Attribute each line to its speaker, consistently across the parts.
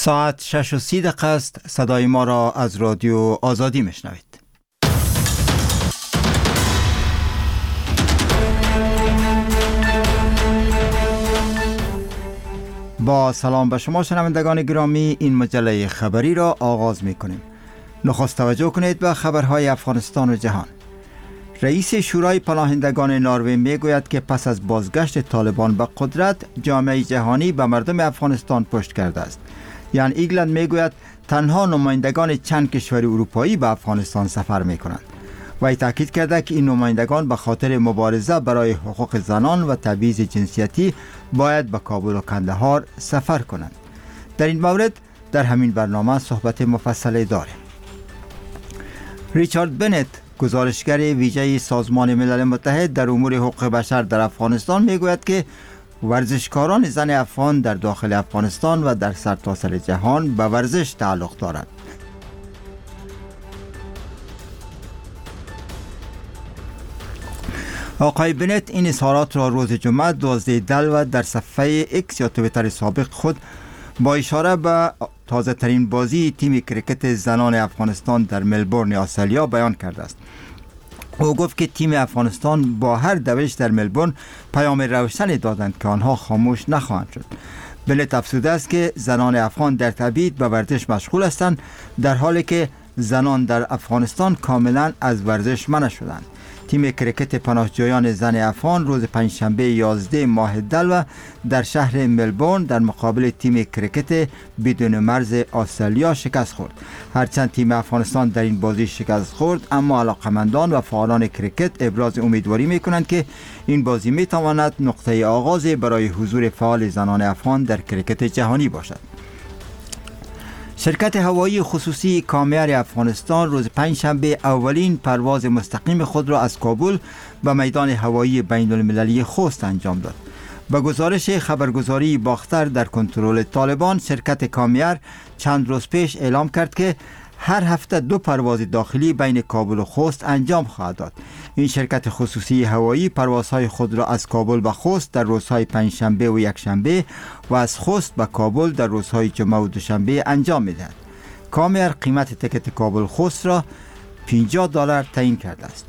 Speaker 1: ساعت 6:30 است. صدای ما را از رادیو آزادی میشنوید. با سلام به شما شنوندگان گرامی، این مجله خبری را آغاز می کنیم. نخست توجه کنید به خبرهای افغانستان و جهان. رئیس شورای پناهندگان نروژ می گوید که پس از بازگشت طالبان به قدرت، جامعه جهانی به مردم افغانستان پشت کرده است. یان ایگلند می گوید تنها نمایندگان چند کشور اروپایی به افغانستان سفر می کنند. وی تاکید کرده که این نمایندگان به خاطر مبارزه برای حقوق زنان و تبعیض جنسیتی باید به کابل و کندهار سفر کنند. در این مورد در همین برنامه صحبت مفصل داریم. ریچارد بنت، گزارشگر ویژه سازمان ملل متحد در امور حقوق بشر در افغانستان، میگوید که ورزشکاران زن افغان در داخل افغانستان و در سرتاسر جهان به ورزش تعلق دارند. آقای بنت این اظهارات را روز جمعه 12 دلو در صفحه اکس یا توییتر سابق خود با اشاره به تازه ترین بازی تیم کرکت زنان افغانستان در ملبورن استرالیا بیان کرده است. او گفت که تیم افغانستان با هر دوش در ملبورن پیام روشنی دادند که آنها خاموش نخواهند شد. بنت افزوده است که زنان افغان در تبعید به ورزش مشغول هستند، در حالی که زنان در افغانستان کاملا از ورزش منع شدند. تیم کرکت پناهجویان زن افغان روز پنجشنبه 11 ماه دلو در شهر ملبورن در مقابل تیم کرکت بدون مرز استرالیا شکست خورد. هرچند تیم افغانستان در این بازی شکست خورد، اما علاقمندان و فعالان کرکت ابراز امیدواری می‌کنند که این بازی می‌تواند نقطه آغاز برای حضور فعال زنان افغان در کرکت جهانی باشد. شرکت هوایی خصوصی کامیر افغانستان روز پنجشنبه اولین پرواز مستقیم خود را از کابل به میدان هوایی بین المللی خوست انجام داد. با گزارش خبرگزاری باختر در کنترل طالبان، شرکت کامیر چند روز پیش اعلام کرد که هر هفته 2 پرواز داخلی بین کابل و خوست انجام خواهد داد. این شرکت خصوصی هوایی پروازهای خود را از کابل به خوست در روزهای پنجشنبه و یکشنبه و از خوست به کابل در روزهای جمعه و دوشنبه انجام می‌دهد. کامیر قیمت تکت کابل خوست را $50 تعیین کرده است.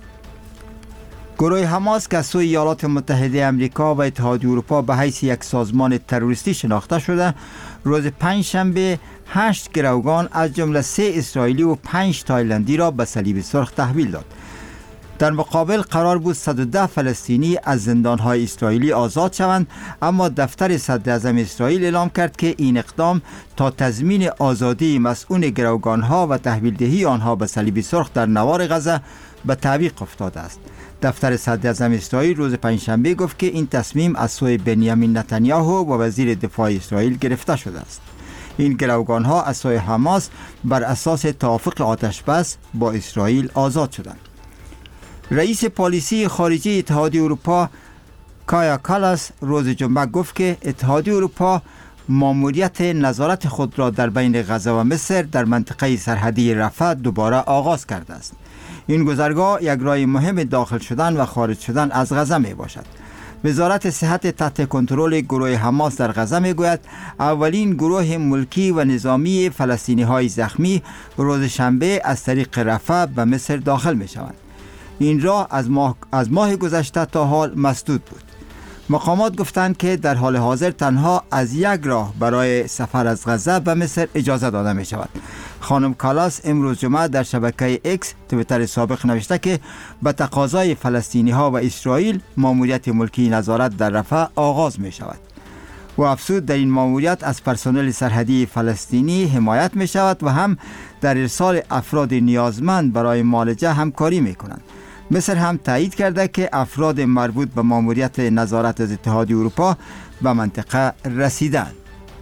Speaker 1: گروه حماس که از سوی ایالات متحده آمریکا و اتحادیه اروپا به حیث یک سازمان تروریستی شناخته شده، روز پنجشنبه 8 گروگان از جمله 3 اسرائیلی و 5 تایلندی را به صلیب سرخ تحویل داد. در مقابل قرار بود 110 فلسطینی از زندانهای اسرائیلی آزاد شوند، اما دفتر صدراعظم اسرائیل اعلام کرد که این اقدام تا تضمین آزادی مسئول گروگانها و تحویل دهی آنها به صلیب سرخ در نوار غزه به تعویق افتاده است. دفتر صدراعظم اسرائیل روز پنجشنبه گفت که این تصمیم از سوی بنیامین نتانیاهو و وزیر دفاع اسرائیل گرفته شده است. این گروگانها از سوی حماس بر اساس توافق آتش بس با اسرائیل آزاد شدند. رئیس پالیسی خارجی اتحادیه اروپا کایا کالاس روز جمعه گفت که اتحادیه اروپا ماموریت نظارت خود را در بین غزه و مصر در منطقه سرحدی رفح دوباره آغاز کرده است. این گذرگاه یک راه مهم داخل شدن و خارج شدن از غزه می باشد. وزارت صحت تحت کنترل گروه حماس در غزه می گوید اولین گروه ملکی و نظامی فلسطینی های زخمی روز شنبه از طریق رفح به مصر داخل می شوند. این راه از ماه گذشته تا حال مسدود بود. مقامات گفتند که در حال حاضر تنها از یک راه برای سفر از غزه به مصر اجازه داده می شود. خانم کالاس امروز جمعه در شبکه اکس توییتر سابق نوشته که به تقاضای فلسطینی ها و اسرائیل ماموریت ملکی نظارت در رفح آغاز می شود. و افزود در این ماموریت از پرسنل سرحدی فلسطینی حمایت می شود و هم در ارسال افراد نیازمند برای معالجه همکاری می کنند. مصر هم تایید کرده که افراد مربوط به ماموریت نظارت از اتحادیه اروپا به منطقه رسیدند.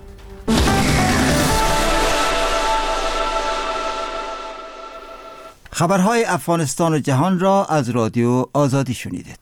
Speaker 1: خبرهای افغانستان و جهان را از رادیو آزادی شنیدید.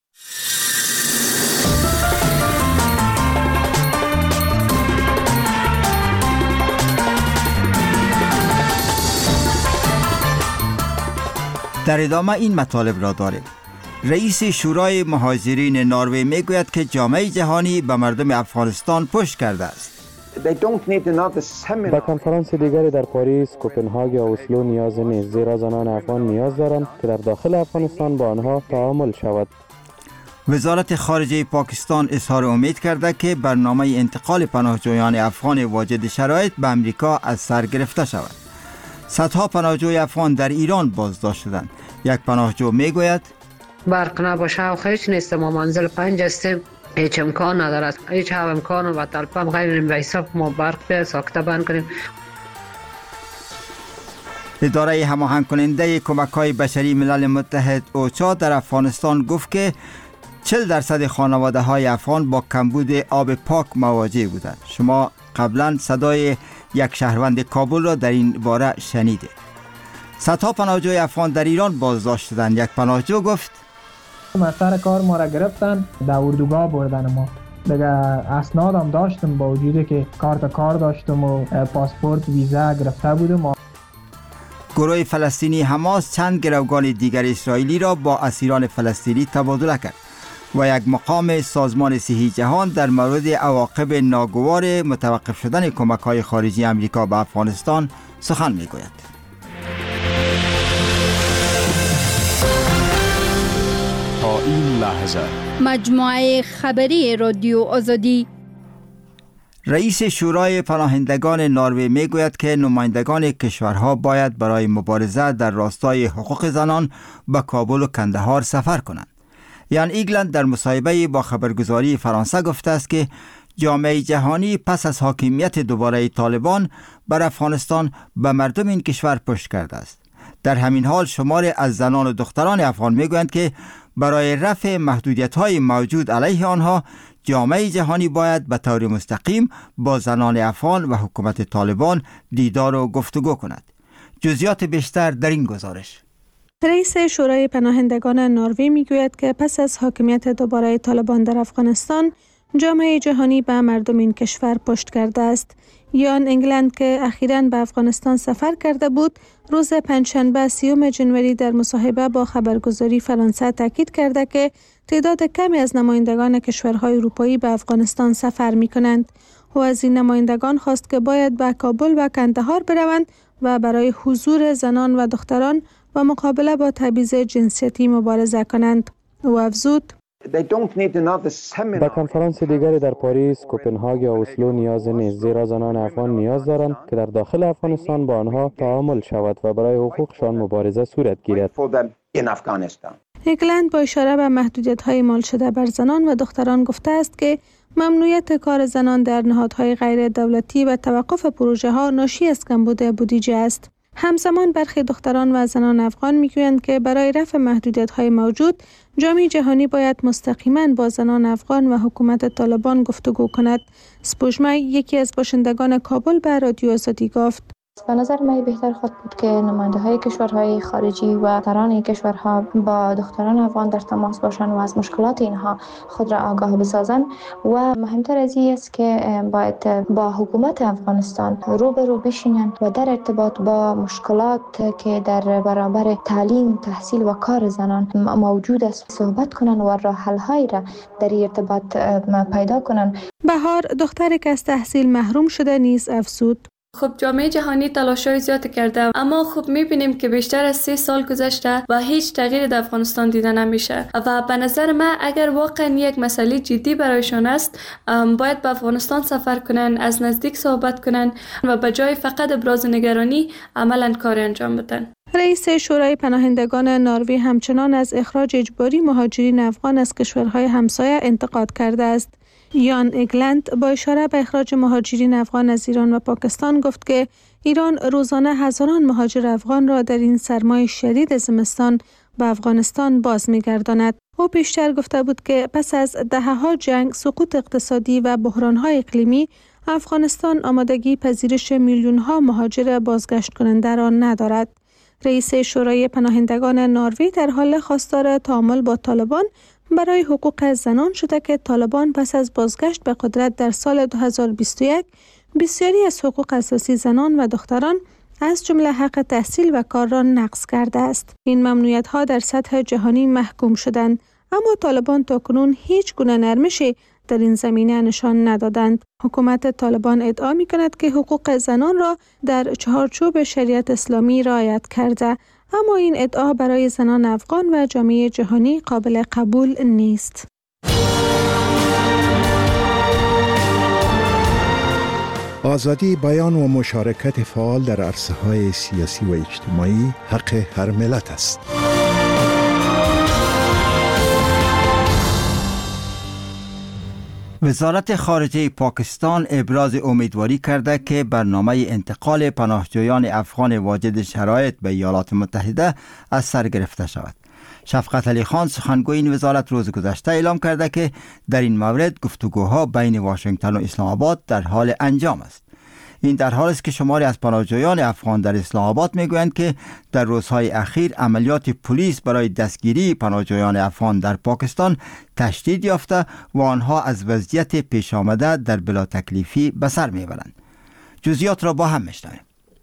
Speaker 1: در ادامه این مطالب را داریم. رئیس شورای مهاجرین نروژ میگوید که جامعه جهانی به مردم افغانستان پشت کرده است.
Speaker 2: به کنفرانس دیگری در پاریس، کوپنهاگ یا اسلو نیاز نیست، زیرا زنان افغان نیاز دارند که در داخل افغانستان با آنها تعامل شود.
Speaker 1: وزارت خارجه پاکستان اظهار امید کرده که برنامه انتقال پناهجویان افغان واجد شرایط به امریکا از سر گرفته شود. صدها پناهجوی افغان در ایران بازداشت شدند. یک پناهجو میگوید
Speaker 3: برق نباشه و هیچ نیست، ما منزل 5 هستیم، هیچ امکان ندارد، هیچ امکان و طلبم غیر به حساب ما برق به ساکته بند کنیم.
Speaker 1: اداره هماهنگ کننده کمک‌های بشری ملل متحد اوچا در افغانستان گفت که 40% خانواده‌های افغان با کمبود آب پاک مواجه بودند. شما قبلا صدای یک شهروند کابل را در این باره شنیده. صدها پناهجوی افغان در ایران بازداشت شدند. یک پناهجو گفت
Speaker 4: سر کار ما را گرفتن، در اردوگاه بردن ما. دیگه اسناد هم داشتم، با وجودی که کار داشتم و پاسپورت ویزا گرفته بودم.
Speaker 1: گروه فلسطینی حماس چند گروگان دیگر اسرائیلی را با اسیران فلسطینی تبادله کرد و یک مقام سازمان صحی جهان در مورد عواقب ناگوار متوقف شدن کمک‌های خارجی امریکا به افغانستان سخن می‌گوید.
Speaker 5: تا این لحظه
Speaker 6: مجموعه خبری رادیو آزادی.
Speaker 1: رئیس شورای پناهندگان نروژ میگوید که نمایندگان کشورها باید برای مبارزه در راستای حقوق زنان به کابل و کندهار سفر کنند. یان ایگلند در مصاحبه با خبرگزاری فرانسه گفته است که جامعه جهانی پس از حاکمیت دوباره طالبان بر افغانستان به مردم این کشور پشت کرده است. در همین حال شماری از زنان و دختران افغان میگویند که برای رفع محدودیت‌های موجود علیه آنها جامعه جهانی باید به طور مستقیم با زنان افغان و حکومت طالبان دیدار و گفتگو کند. جزئیات بیشتر در این گزارش.
Speaker 7: رئیس شورای پناهندگان نروژ میگوید که پس از حاکمیت دوباره طالبان در افغانستان جامعه جهانی به مردم این کشور پشت کرده است. یان ایگلند که اخیراً به افغانستان سفر کرده بود، روز پنجشنبه 30 ژانویه در مصاحبه با خبرگزاری فرانسه تاکید کرده که تعداد کمی از نمایندگان کشورهای اروپایی به افغانستان سفر می‌کنند. او از این نمایندگان خواست که باید به کابل و کندهار بروند و برای حضور زنان و دختران و مقابله با تبعیض جنسیتی مبارزه کنند. او افزود
Speaker 2: به کنفرانس دیگری در پاریس، کوپنهاگ یا اسلو نیاز نیست، زیرا زنان افغان نیاز دارند که در داخل افغانستان با آنها تعامل شود و برای حقوقشان مبارزه صورت گیرد.
Speaker 7: ایگلند با اشاره به محدودیت‌های اعمال شده بر زنان و دختران گفته است که ممنوعیت کار زنان در نهادهای غیر دولتی و توقف پروژه‌ها ناشی از کمبود بودجه است. همزمان برخی دختران و زنان افغان میگویند که برای رفع محدودیت‌های موجود جامعه جهانی باید مستقیما با زنان افغان و حکومت طالبان گفتگو کند. سپوږمۍ یکی از باشندگان کابل به رادیو آزادی گفت
Speaker 8: به نظر من بهتر خود بود که نماینده های کشورهای خارجی و دختران این کشورها با دختران افغان در تماس باشند و از مشکلات اینها خود را آگاه بسازند و مهمتر از این است که باید با حکومت افغانستان روبرو بشینند و در ارتباط با مشکلات که در برابر تعلیم، تحصیل و کار زنان موجود است صحبت کنند و راه حل هایی را در این ارتباط پیدا کنند.
Speaker 7: بهار دختری که از تحصیل محروم شده نیز افزود
Speaker 9: خب جامعه جهانی تلاش‌های زیاد کرده، اما خب می‌بینیم که بیشتر از 3 سال گذشته و هیچ تغییری در افغانستان دیده نمیشه و به نظر من اگر واقعا یک مسئله جدی برایشان است باید به افغانستان سفر کنن، از نزدیک صحبت کنن و به جای فقط ابراز نگرانی عملاً کار انجام بدن.
Speaker 7: رئیس شورای پناهندگان نروژ همچنان از اخراج اجباری مهاجرین افغان از کشورهای همسایه انتقاد کرده است. یان ایگلند با اشاره به اخراج مهاجرین افغان از ایران و پاکستان گفت که ایران روزانه هزاران مهاجر افغان را در این سرمای شدید زمستان به افغانستان باز می‌گرداند. او پیشتر گفته بود که پس از دهه‌ها جنگ، سقوط اقتصادی و بحران‌های اقلیمی، افغانستان آمادگی پذیرش میلیون‌ها مهاجر بازگشت کننده را ندارد. رئیس شورای پناهندگان نروژ در حال خواستار تعامل با طالبان برای حقوق زنان شده که طالبان پس از بازگشت به قدرت در سال 2021 بسیاری از حقوق اساسی زنان و دختران از جمله حق تحصیل و کار را نقض کرده است. این ممنوعیت‌ها در سطح جهانی محکوم شدند، اما طالبان تاکنون هیچ گونه نرمشی در این زمینه نشان ندادند. حکومت طالبان ادعا می کند که حقوق زنان را در چارچوب شریعت اسلامی رعایت کرده، اما این ادعا برای زنان افغان و جامعه جهانی قابل قبول نیست.
Speaker 10: آزادی بیان و مشارکت فعال در عرصه‌های سیاسی و اجتماعی حق هر ملت است.
Speaker 1: وزارت خارجه پاکستان ابراز امیدواری کرده که برنامه انتقال پناهجویان افغان واجد شرایط به ایالات متحده از سر گرفته شود. شفقت علی خان سخنگوی این وزارت روز گذشته اعلام کرده که در این مورد گفتگوها بین واشنگتن و اسلام آباد در حال انجام است. این در حالی است که شماری از پناهجویان افغان در اسلام آباد میگویند که در روزهای اخیر عملیات پلیس برای دستگیری پناهجویان افغان در پاکستان تشدید یافته و آنها از وضعیت پیش آمده در بلا تکلیفی به سر میبرند. جزئیات را با هم میشنویم.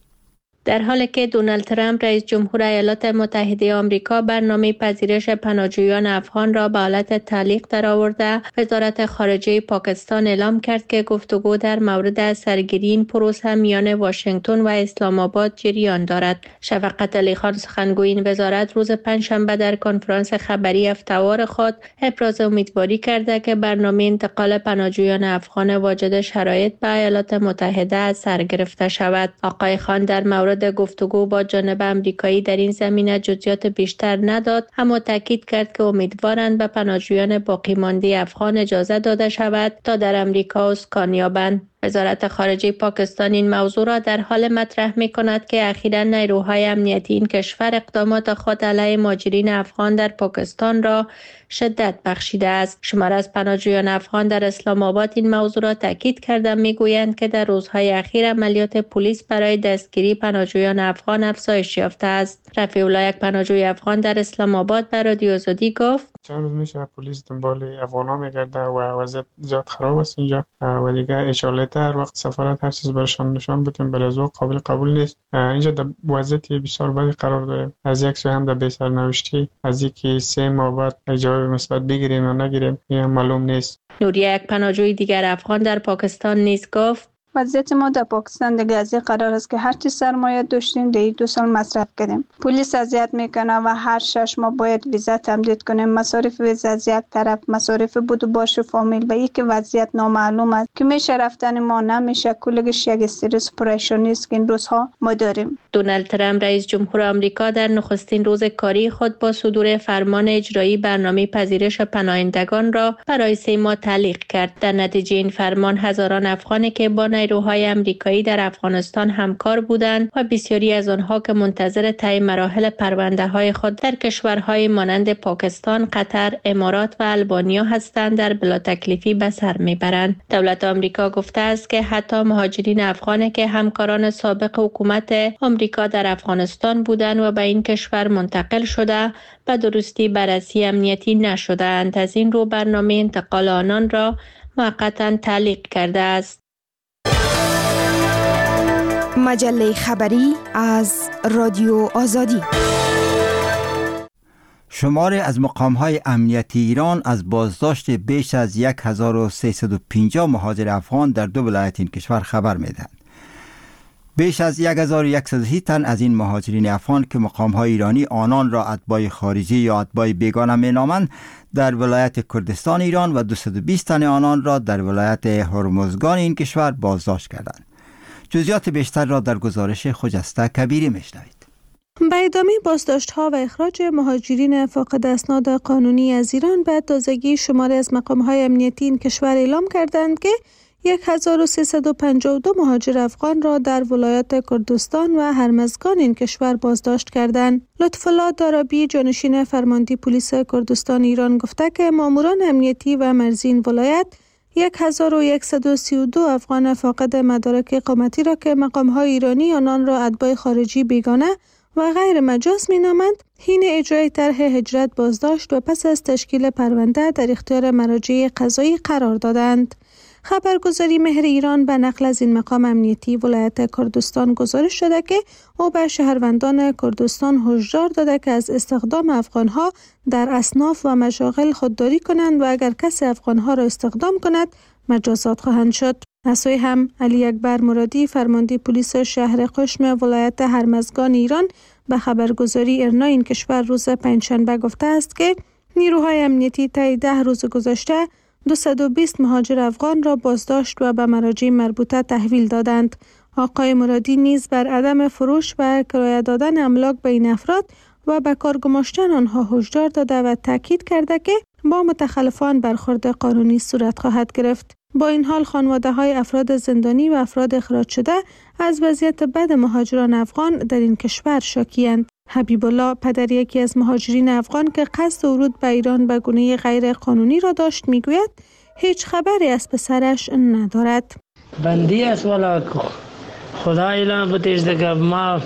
Speaker 11: در حالی که دونالد ترامپ رئیس جمهور ایالات متحده آمریکا برنامه پذیرش پناهجویان افغان را به حالت تعلیق درآورده، وزارت خارجه پاکستان اعلام کرد که گفتگو در مورد سرگیری این پروسه میان واشنگتن و اسلام آباد جریان دارد. شفقت علی خان سخنگوی این وزارت روز پنجشنبه در کنفرانس خبری هفته‌وار خود ابراز امیدواری کرده که برنامه انتقال پناهجویان افغان واجد شرایط به ایالات متحده از سر گرفته شود. آقای خان در مورد گفتگو با جانب امریکایی در این زمینه جزئیات بیشتر نداد، اما تاکید کرد که امیدوارند به پناهجویان باقی مانده افغان اجازه داده شود تا در امریکا اسکان یابند. وزارت خارجه پاکستان این موضوع را در حال مطرح می کند که اخیراً نیروهای امنیتی این کشور اقدامات خود علیه مهاجرین افغان در پاکستان را شدت بخشیده است. شمار از پناهجویان افغان در اسلام آباد این موضوع را تاکید کرده میگویند که در روزهای اخیر عملیات پلیس برای دستگیری پناهجویان افغان افزایش یافته است. رفیع الله، یک پناهجوی افغان در اسلام آباد، به رادیو آزادی گفت:
Speaker 12: چند روز میشه پلیس دنبال افغانا میگرده و وضعیت زیاد خراب است اینجا و دیگه اشاره هر وقت سفارت هر چیز برشان نشان بدیم بلزو قابل قبول نیست. اینجا در وضعیت بسیار بدی قرار داریم. از یک سو هم در بی سرنوشتی، از اینکه 3 ماه بعد جواب مثبت بگیریم یا نگیریم این معلوم نیست.
Speaker 11: نوریه، یک پناهجوی دیگر افغان در پاکستان نیز گفت:
Speaker 13: وضعیت ما در پاکستان دیگه از این قرار است که هر چی سرمایه داشتیم در 2 سال مصرف کردیم. پلیس اذیت میکنه و هر 6 ماه باید ویزا تمدید کنیم. مصارف ویزا از یک طرف، مصارف بود و باش فامیل و یک وضعیت نامعلوم است که میشه رفتن ما نمیشه. کلگش یک استرس پریشانی است که این روزها ما داریم.
Speaker 11: دونالد ترامپ رئیس جمهور آمریکا در نخستین روز کاری خود با صدور فرمان اجرایی برنامه پذیرش پناهندگان را برای 3 ماه تعلیق کرد. در نتیجه این فرمان هزاران افغانی که با نیروهای آمریکایی در افغانستان همکار بودند و بسیاری از آنها که منتظر طی مراحل پرونده‌های خود در کشورهای مانند پاکستان، قطر، امارات و البانیا هستند در بلا تکلیفی به سر میبرند. دولت آمریکا گفته است که حتی مهاجرین افغانی که همکاران سابق حکومت آمریکا در افغانستان بودند و به این کشور منتقل شده به درستی بررسی امنیتی نشده‌اند. از این رو برنامه انتقال آنان را موقتا تعلیق کرده است.
Speaker 14: مجله خبری از رادیو آزادی.
Speaker 1: شماری از مقام‌های امنیتی ایران از بازداشت بیش از 1350 مهاجر افغان در 2 ولایت این کشور خبر می‌دهند. بیش از 1130 تن از این مهاجرین افغان که مقام‌های ایرانی آنان را اتباع خارجی یا اتباع بیگانه می‌نامند در ولایت کردستان ایران و 220 تن آنان را در ولایت هرمزگان این کشور بازداشت کردند. جزئیات بیشتر را در گزارش خجسته کبیری میشنوید.
Speaker 7: به ادامه بازداشت‌ها و اخراج مهاجرین فاقد اسناد قانونی از ایران، به تازگی شماری از مقام‌های امنیتی این کشور اعلام کردند که 1352 مهاجر افغان را در ولایات کردستان و هرمزگان این کشور بازداشت کردند. لطف‌الله دارابی، جانشین فرمانده پلیس کردستان ایران، گفته که ماموران امنیتی و مرزی این ولایت 1132 افغان فاقد مدارک اقامتی را که مقام‌های ایرانی آنان را اتباع خارجی بیگانه و غیر مجاز می‌نامند، حین اجرای طرح هجرت بازداشت و پس از تشکیل پرونده در اختیار مراجع قضایی قرار دادند. خبرگزاری مهر ایران به نقل از این مقام امنیتی ولایت کردستان گزارش داده که او به شهروندان کردستان هشدار داده که از استخدام افغانها در اصناف و مشاغل خودداری کنند و اگر کسی افغانها را استخدام کند مجازات خواهند شد. از سوی هم علی اکبر مرادی فرمانده پلیس شهر قشم ولایت هرمزگان ایران به خبرگزاری ایرنا این کشور روز پنجشنبه گفته است که نیروهای امنیتی طی 10 روز گذشته 220 مهاجر افغان را بازداشت و به مراجع مربوطه تحویل دادند. آقای مرادی نیز بر عدم فروش و کرایه دادن املاک به این افراد و به کار گماشتن آنها هشدار داده و تاکید کرده که با متخلفان برخورد قانونی صورت خواهد گرفت. با این حال خانواده‌های افراد زندانی و افراد اخراج شده از وضعیت بد مهاجران افغان در این کشور شاکی‌اند. حبیب الله پدر یکی از مهاجرین افغان که قصد ورود به ایران به گونه غیر قانونی را داشت میگوید هیچ خبری از پسرش ندارد.
Speaker 15: بندی است والا خدا اعلام بتیش دیگه ما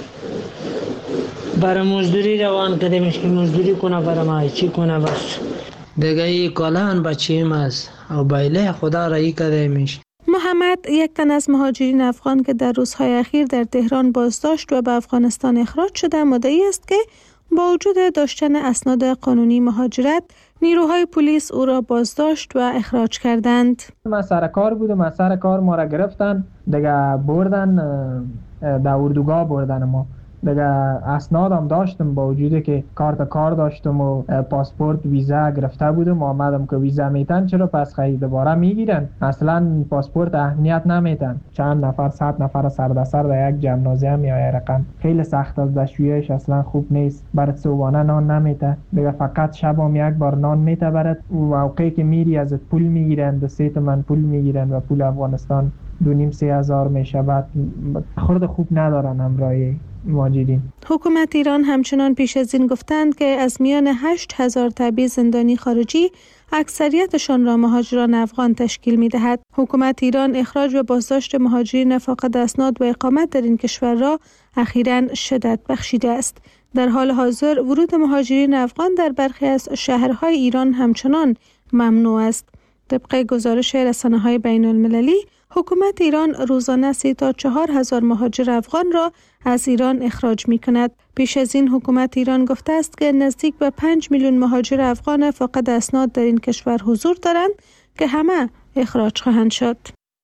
Speaker 15: برای مزدوری روان کردیمش که مزدوری کنه برای ما چی کنه بس دیگه ای کالان بچیم است و بایله خدا رایی کردیمش.
Speaker 7: محمد یک تن از مهاجرین افغان که در روزهای اخیر در تهران بازداشت و به افغانستان اخراج شده مدعی است که با وجود داشتن اسناد قانونی مهاجرت نیروهای پلیس او را بازداشت و اخراج کردند.
Speaker 4: من سر کار بودم، از سر کار ما را گرفتن دیگه بردن در اردوگاه بردن ما دیگه اسنادم داشتم با وجودی که کار داشتم و پاسپورت ویزا گرفته بودم آمدم که ویزا میتن چرا پس خیلی دوباره میگیرن اصلا پاسپورت اهمیت نمیتن چند نفر 100 نفر سر در یک جمنازه میای رقم خیلی سخت از دشویش اصلا خوب نیست برات صبحانه نان نمیته دیگه فقط شبم یک بار نان میته برات موقعی که میری ازت پول میگیرن 2 تومن پول میگیرن و پول افغانستان 2,500-3,000 میشه بعد خورد خوب ندارن همراهی مهاجرین.
Speaker 7: حکومت ایران همچنان پیش از این گفتند که از میان 8,000 تبعیض زندانی خارجی اکثریتشان را مهاجران افغان تشکیل می دهد. حکومت ایران اخراج و بازداشت مهاجرین فاقد اسناد و اقامت در این کشور را اخیراً شدت بخشیده است. در حال حاضر ورود مهاجرین افغان در برخی از شهرهای ایران همچنان ممنوع است. طبق گزارش رسانه‌های بین‌المللی حکومت ایران روزانه 3 تا 4,000 مهاجر افغان را از ایران اخراج می کند. پیش از این حکومت ایران گفته است که نزدیک به 5 میلیون مهاجر افغان فاقد اسناد در این کشور حضور دارند که همه اخراج خواهند شد.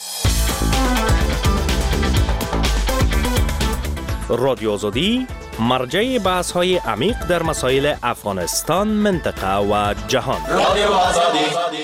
Speaker 16: رادیو آزادی مرجع بحث‌های عمیق در مسائل افغانستان، منطقه و جهان. رادیو آزادی.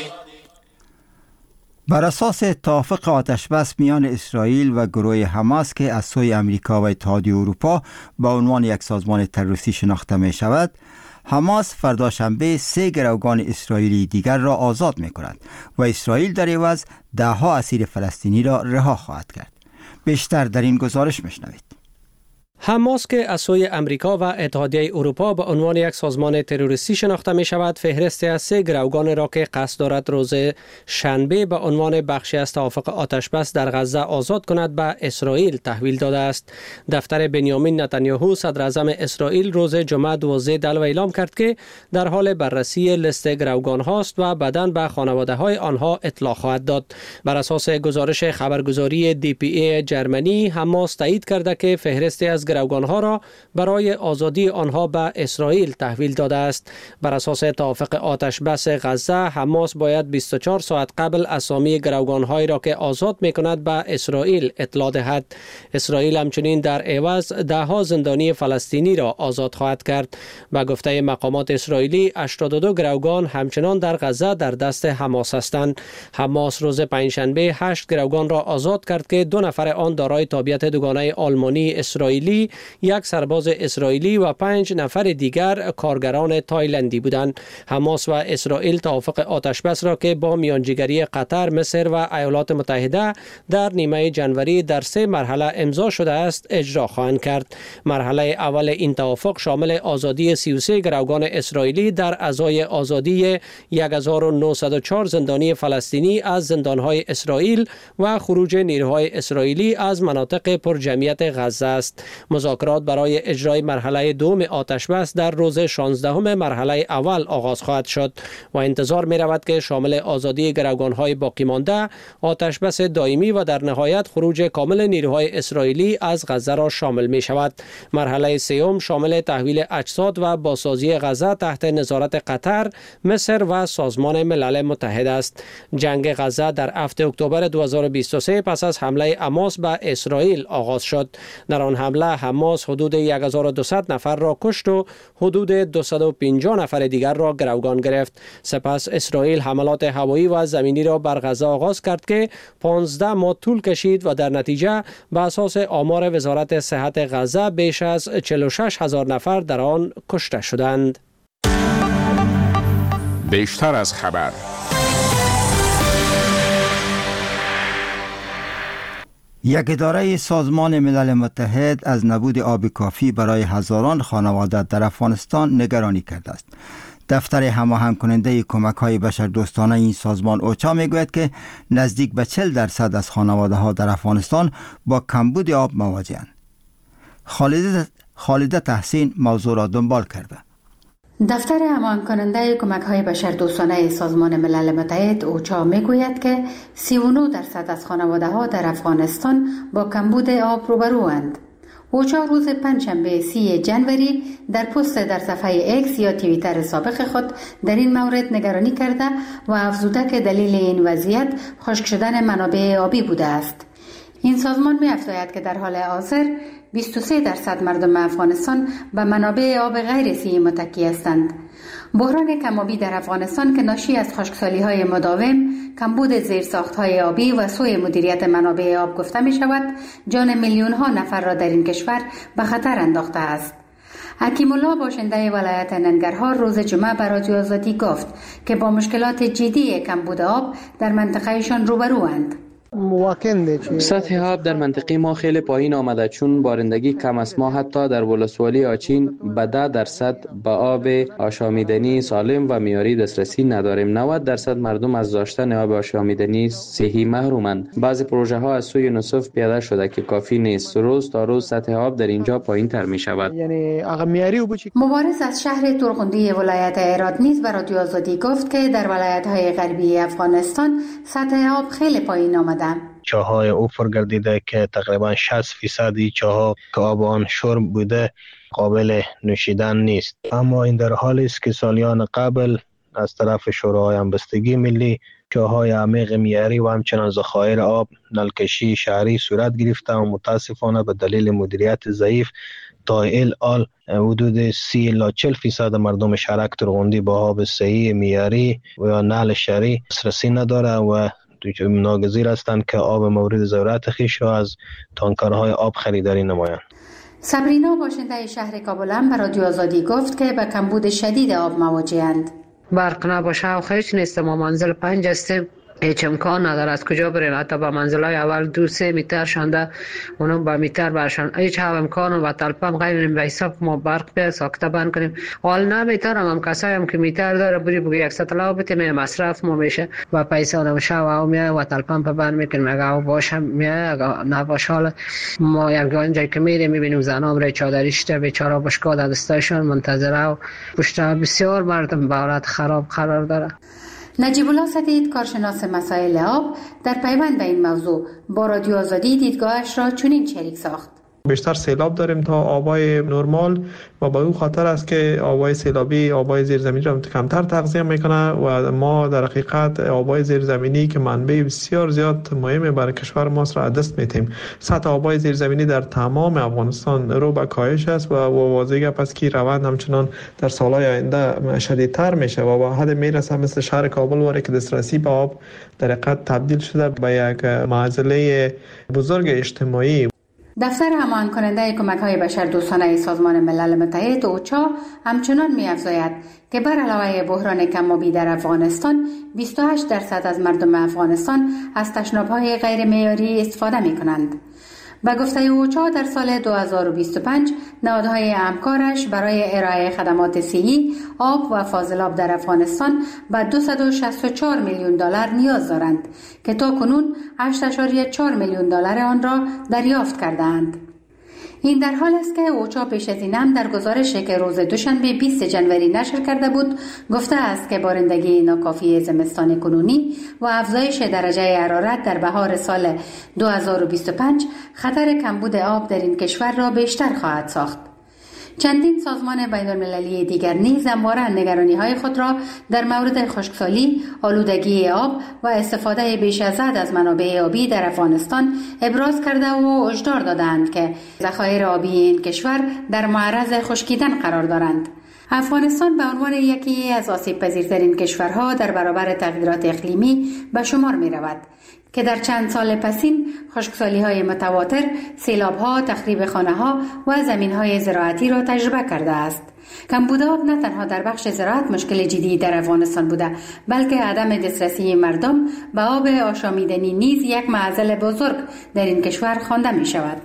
Speaker 1: بر اساس توافق آتشبس میان اسرائیل و گروه حماس که از سوی امریکا و اتحادیه اروپا به عنوان یک سازمان تروریستی شناخته می شود، حماس فردا شنبه 3 گروگان اسرائیلی دیگر را آزاد می کند و اسرائیل در عوض 10 اسیر فلسطینی را رها خواهد کرد. بیشتر در این گزارش میشنوید.
Speaker 17: حماس که از سوی امریکا و اتحادیه اروپا به عنوان یک سازمان تروریستی شناخته می شود، فهرستی از 3 گروگان را که قصد دارد روز شنبه به عنوان بخشی از توافق آتشبس در غزه آزاد کند به اسرائیل تحویل داده است. دفتر بنیامین نتانیاهو صدر اعظم اسرائیل روز جمعه 12 دلو اعلام کرد که در حال بررسی لیست گروگان هاست و بعداً به خانواده های آنها اطلاع خواهد داد. بر اساس گزارش خبرگزاری DPA جرمنی، حماس تایید کرده که فهرستی از گروگانها را برای آزادی آنها به اسرائیل تحویل داده است. بر اساس توافق آتش بس غزه، حماس باید 24 ساعت قبل اسامی گروگانهایی را که آزاد می‌کند به اسرائیل اطلاع دهد. اسرائیل همچنین در عوض 10 زندانی فلسطینی را آزاد خواهد کرد. به گفته مقامات اسرائیلی، 82 گروگان همچنان در غزه در دست حماس هستند. حماس روز پنجشنبه 8 گروگان را آزاد کرد که 2 نفر آن دارای تابعیت دوگانه آلمانی اسرائیلی، 1 سرباز اسرائیلی و 5 نفر دیگر کارگران تایلندی بودند. حماس و اسرائیل توافق آتشبس را که با میانجیگری قطر، مصر و ایالات متحده در نیمه جنوری در 3 مرحله امضا شده است اجرا خواهند کرد. مرحله اول این توافق شامل آزادی 33 گروگان اسرائیلی در ازای آزادی 1904 زندانی فلسطینی از زندانهای اسرائیل و خروج نیروهای اسرائیلی از مناطق پرجمعیت غزه است. مذاکرات برای اجرای مرحله دوم آتش بس در روز 16 مرحله اول آغاز خواهد شد و انتظار می رود که شامل آزادی گروگان‌های باقی مانده، آتش بس دائمی و در نهایت خروج کامل نیروهای اسرائیلی از غزه را شامل می شود. مرحله سوم شامل تحویل اجساد و بازسازی غزه تحت نظارت قطر، مصر و سازمان ملل متحد است. جنگ غزه در 7 اکتبر 2023 پس از حمله حماس به اسرائیل آغاز شد. در آن حمله حماس حدود 1200 نفر را کشت و حدود 250 نفر دیگر را گروگان گرفت. سپس اسرائیل حملات هوایی و زمینی را بر غزه آغاز کرد که 15 ماه طول کشید و در نتیجه به اساس آمار وزارت صحت غزه بیش از 46,000 نفر در آن کشته شدند.
Speaker 5: بیشتر از خبر.
Speaker 1: یک اداره سازمان ملل متحد از نبود آب کافی برای هزاران خانواده در افغانستان نگرانی کرده است. دفتر هماهنگ کننده کمک‌های بشردوستانه این سازمان اوچا میگوید که نزدیک به 40% از خانواده‌ها در افغانستان با کمبود آب مواجه‌اند. خالده تحسین موضوع را دنبال کرده.
Speaker 18: دفتر هماهنگ کننده کمک‌های بشردوستانه سازمان ملل متحد اوچا میگوید که 39% از خانواده‌ها در افغانستان با کمبود آب روبروند. اوچا روز پنجشنبه 30 جنوری در پست در صفحه ایکس یا توییتر سابق خود در این مورد نگرانی کرده و افزوده که دلیل این وضعیت خشک شدن منابع آبی بوده است. این سازمان می افزاید که در حال حاضر 23% مردم افغانستان به منابع آب غیر سی‌ای متکی هستند. بحران کم‌آبی در افغانستان که ناشی از خشکسالی‌های مداوم، کمبود زیرساخت‌های آبی و سوء مدیریت منابع آب گفته می شود، جان میلیون‌ها نفر را در این کشور به خطر انداخته است. حکیم الله باشنده ولایت ننگرهار روز جمعه به رادیو آزادی گفت که با مشکلات جدی کمبود آب در منطقهشان روبروند.
Speaker 2: سطح آب در منطقه ما خیلی پایین آمده، چون بارندگی کم است. ما حتی در ولسوالی آچین به 10% به آب آشامیدنی سالم و معیاری دسترسی نداریم. 90% مردم از داشتن آب آشامیدنی صحی محرومند. بعضی پروژه ها از سوی یونیسف پیاده شده که کافی نیست. روز تا روز سطح آب در اینجا پایین تر می شود.
Speaker 18: مبارز از شهر ترغندی ولایت هرات نیز به رادیو آزادی گفت که در ولایت های غربی افغانستان سطح آب خیلی پایین آمده.
Speaker 19: چاهای اوفر گردیده که تقریبا 60% چاها که آب آن شرب بوده قابل نوشیدن نیست. اما این در حالی است که سالیان قبل از طرف شورای همبستگی ملی چاهای عمیق معیاری و همچنان ذخایر آب نلکشی شهری صورت گرفته و متاسفانه به دلیل مدیریت ضعیف تا الان حدود 30 الی 40% مردم شهرک ترغندی با آب صحی معیاری و یا نل شهری دسترسی نداره و ناگزیر هستند که آب مورد ضرورت خیش را از تانکرهای آب خریداری نمایند.
Speaker 18: صبرینا باشنده شهر کابل هم به رادیو آزادی گفت که به کمبود شدید آب مواجه‌اند.
Speaker 3: برق نباشه و هیچ نیست. ما منزل 5 هستیم، هیچ امکان نداره از کجا بریم. حتی با منزل‌های اول 2-3 متر شانده اونم با متر برشان هیچ امکان و طلبم غیر به حساب ما برق به ساکته بند کنیم. حال نمیتونم هم کسایی هم که متر داره بگی 100 طلا بتیم مصرف ما میشه و پیسه نمیشه و میای و طلبم په بند میکنیم. اگه باشه میای، اگه نباشه حالا ما یک جایی که میریم میبینیم زنام رای چادریشته بیچاره بشکا دستایشون منتظره و پشت بسیار مردم به حالت خراب قرار داره.
Speaker 18: نجیب الله سدید کارشناس مسائل آب در پیوند به این موضوع با رادیو آزادی دیدگاهش را چنین شریک ساخت.
Speaker 12: بیشتر سیلاب داریم تا آبای نرمال و با اون خاطر است که آبای سیلابی آبای زیرزمینی را کمتر تغذیه میکنه و ما در حقیقت آبای زیرزمینی که منبع بسیار زیاد مهم برای کشور ما را دست میتیم. سطح آبای زیرزمینی در تمام افغانستان رو به کاهش است و واضحه پس که روند همچنان در سالهای آینده شدیدتر میشه و با حد میرسه مثل شهر کابل واره که دسترسی به آب در حقیقت تبدیل شده به یک معضله بزرگ اجتماعی.
Speaker 18: دفتر هماهنگ کننده کمک‌های بشردوستانه سازمان ملل متحد اوچا همچنان می‌افزاید که بر علاوه بحران کم‌آبی در افغانستان 28% از مردم افغانستان از تشناب‌های غیر معیاری استفاده می‌کنند. به گفته اوچا در سال 2025 نهادهای همکارش برای ارائه خدمات صحی، آب و فاضلاب در افغانستان به 264 میلیون دلار نیاز دارند که تا کنون 8.4 میلیون دلار آن را دریافت کردند. این در حال است که اوچا پیش از این هم در گزارشی که روز دوشنبه 20 جنوری نشر کرده بود گفته است که بارندگی ناکافی زمستان کنونی و افزایش درجه حرارت در بهار سال 2025 خطر کمبود آب در این کشور را بیشتر خواهد ساخت. چندین سازمان بین‌المللی دیگر نیز همواره نگرانی‌های خود را در مورد خشکسالی، آلودگی آب و استفاده بیش از حد از منابع آبی در افغانستان ابراز کرده و هشدار دادند که ذخایر آبی این کشور در معرض خشکیدن قرار دارند. افغانستان به عنوان یکی از آسیب‌پذیرترین کشورها در برابر تغییرات اقلیمی به شمار می‌رود که در چند سال پسین خشکسالی‌های متواتر، سیلاب‌ها، تخریب خانه‌ها و زمین‌های زراعتی را تجربه کرده است. کمبود آب نه تنها در بخش زراعت مشکل جدی در افغانستان بوده، بلکه عدم دسترسی مردم به آب آشامیدنی نیز یک معضل بزرگ در این کشور خوانده می‌شود.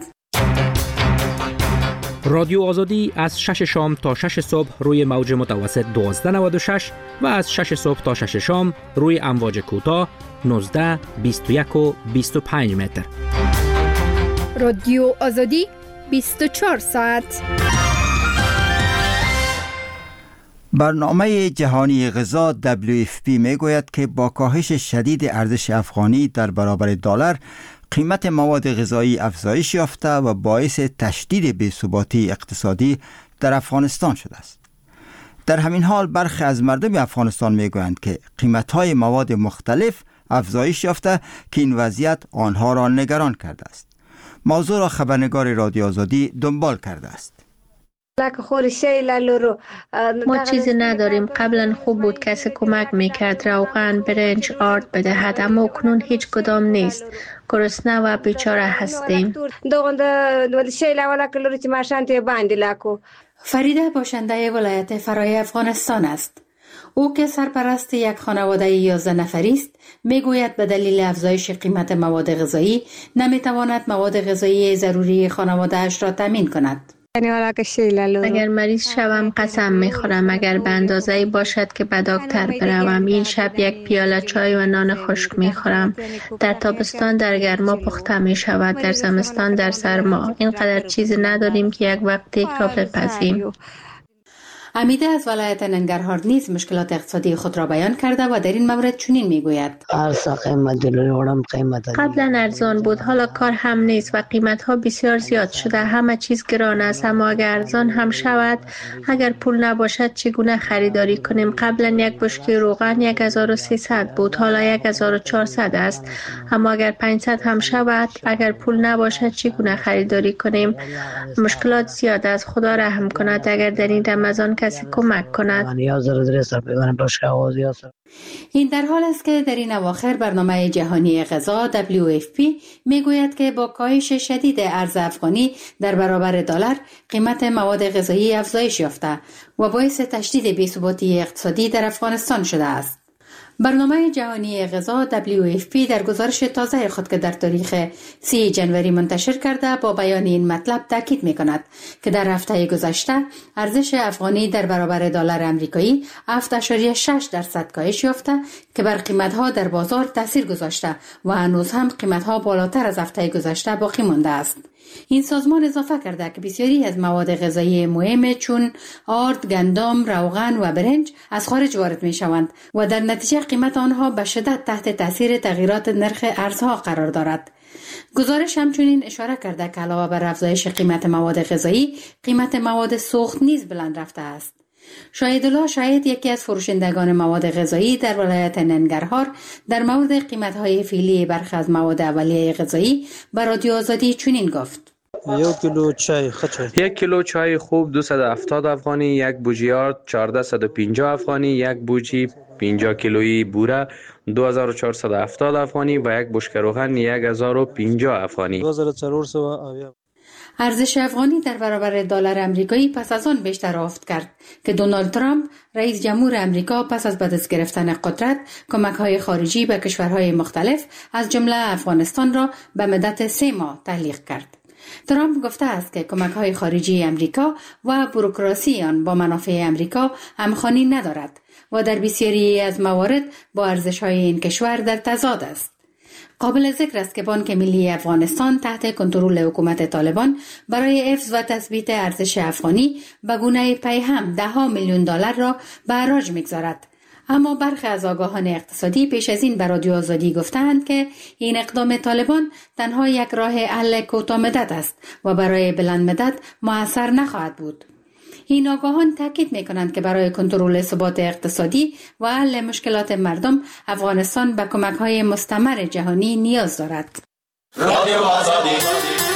Speaker 20: رادیو آزادی از 6 شام تا 6 صبح روی موج متوسط 1296 و از 6 صبح تا 6 شام روی امواج کوتاه 19، 21 و 25 متر.
Speaker 6: رادیو آزادی 24 ساعت.
Speaker 1: برنامه جهانی غذا WFP میگوید که با کاهش شدید ارزش افغانی در برابر دلار، قیمت مواد غذایی افزایش یافته و باعث تشدید بی‌ثباتی اقتصادی در افغانستان شده است. در همین حال برخی از مردم افغانستان میگویند که قیمت‌های مواد مختلف افزایش یافته که این وضعیت آنها را نگران کرده است. موضوع را خبرنگار رادیو آزادی دنبال کرده است.
Speaker 11: ما چیزی نداریم. قبلا خوب بود کسی کمک میکرد، روغن، برنج، آرد بدهد، اما اکنون هیچ کدام نیست. گرسنه و بیچاره هستیم.
Speaker 18: فریده باشنده ولایت فرای افغانستان است. او که سرپرست یک خانواده 11 نفری است، میگوید به دلیل افزایش قیمت مواد غذایی نمیتواند مواد غذایی ضروری خانواده‌اش را تامین کند.
Speaker 11: اگر مریض شوم قسم میخورم اگر به اندازه‌ای باشد که به دکتر بروم. این شب یک پیاله چای و نان خشک میخورم. در تابستان در گرما پخته میشود، در زمستان در سرما. اینقدر چیزی نداریم که یک وقتی را بپزیم.
Speaker 18: امیده از ولایت ننگرهار نیز مشکلات اقتصادی خود را بیان کرده و در این مورد چنین میگوید:
Speaker 11: قبلا ارزان بود، حالا کار هم نیست و قیمت ها بسیار زیاد شده. همه چیز گران است، اما اگر ارزان هم شود، اگر پول نباشد چگونه خریداری کنیم؟ قبلا یک بشکه روغن 1300 بود، حالا 1400 است. اما اگر 500 هم شود، اگر پول نباشد چگونه خریداری کنیم؟ مشکلات زیاد است. خدا رحم کند اگر در این رمضان کسی کمک کند.
Speaker 18: این در حال است که در این اواخر برنامه جهانی غذا WFP میگوید که با کاهش شدید ارز افغانی در برابر دلار، قیمت مواد غذایی افزایش یافته و باعث تشدید بی‌ثباتی اقتصادی در افغانستان شده است. برنامه جهانی غذا WFP در گزارش تازه خود که در تاریخ 3 جنوری منتشر کرده با بیان این مطلب تاکید می‌کند که در هفته گذشته ارزش افغانی در برابر دلار آمریکایی 7.6% کاهش یافته که بر قیمت‌ها در بازار تاثیر گذاشته و هنوز هم قیمت‌ها بالاتر از هفته گذشته باقی مانده است. این سازمان اضافه کرده که بسیاری از مواد غذایی مهم چون آرد، گندم، روغن و برنج از خارج وارد می شوند و در نتیجه قیمت آنها به شدت تحت تاثیر تغییرات نرخ ارزها قرار دارد. گزارش همچنین اشاره کرده که علاوه بر افزایش قیمت مواد غذایی، قیمت مواد سوخت نیز بلند رفته است. شاهدالله شاهد، یکی از فروشندگان مواد غذایی در ولایت ننگرهار، در مورد قیمت‌های فعلی برخی از مواد اولیه غذایی به رادیو آزادی چنین گفت:
Speaker 21: 1 کیلو چای خوب 270 افغانی، یک بوجی آرد 1450 افغانی، یک بوجی 50 کیلویی بوره 2470 افغانی و یک بشکه روغن 1050 افغانی.
Speaker 18: ارزش افغانی در برابر دلار آمریکایی پس از آن بیشتر افت کرد که دونالد ترامپ رئیس جمهور آمریکا پس از به دست گرفتن قدرت کمک‌های خارجی به کشورهای مختلف از جمله افغانستان را به مدت 3 ماه تعلیق کرد. ترامپ گفته است که کمک‌های خارجی آمریکا و بوروکراسی آن با منافع آمریکا همخوانی ندارد و در بسیاری از موارد با ارزش‌های این کشور در تضاد است. قابل ذکر است که بانک ملی افغانستان تحت کنترل حکومت طالبان برای حفظ و تثبیت ارزش افغانی به گونه پی هم $10 میلیون را به حراج می‌گذارد. اما برخی از آگاهان اقتصادی پیش از این به رادیو آزادی گفتند که این اقدام طالبان تنها یک راه حل کوتاه مدت است و برای بلند مدت مؤثر نخواهد بود. این آگاهان تاکید می‌کنند که برای کنترل ثبات اقتصادی و حل مشکلات مردم افغانستان به کمک‌های مستمر جهانی نیاز دارد. رادیو آزادی